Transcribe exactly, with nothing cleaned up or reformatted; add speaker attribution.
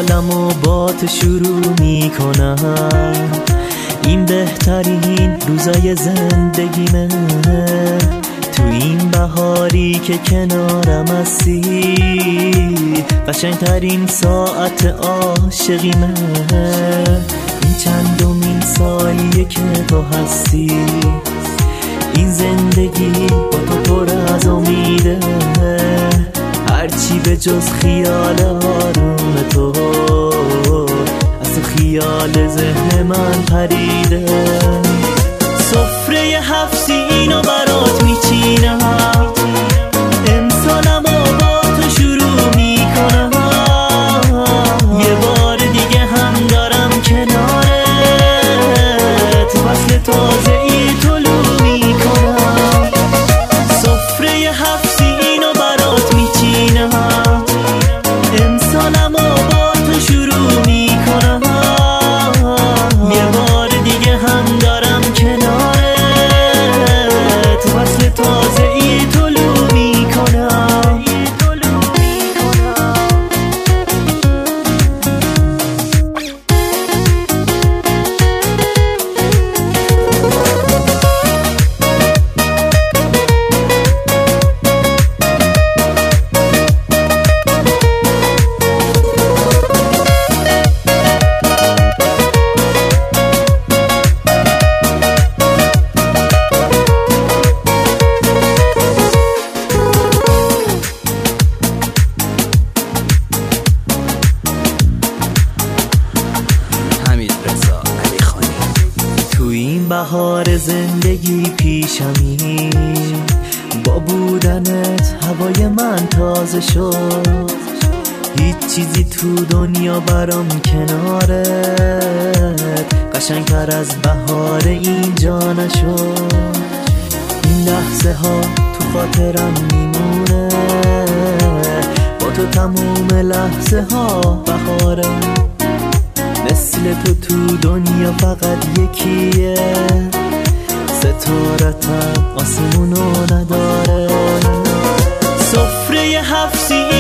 Speaker 1: سالمو با تو شروع میکنم، این بهترین روزای زندگیمه. تو این بهاری که کنارم هستی، قشنگترین ساعت عاشقیمه. این چندمین سالیه که تو هستی، این زندگی با تو پر از امیده. هرچی به جز خیال آروم تو، از تو خیال ذهن من پریده. سفره هفت سینو برات میچینم، امسالمو با تو شروع میکنم. یه بار دیگه هم دارم کنارت، فصل تازه ای طلوع میکنم. سفره هفت سینو برات میچینم، امسالمو با تو شروع میکنم. یه بار دیگه هم دارم کنارت، فصل تازه ای طلوع میکنم. تو این بهار زندگی پیشمی، با بودنت هوای من تازه شد. هیچ چیزی تو دنیا برام کنارت قشنگتر از بهار اینجا نشد. این لحظه ها تو خاطرم میمونه، با تو تموم لحظه ها بهاره. مثل تو تو دنیا فقط یکیه، ستارتم آسمونو نداره. سفره هفت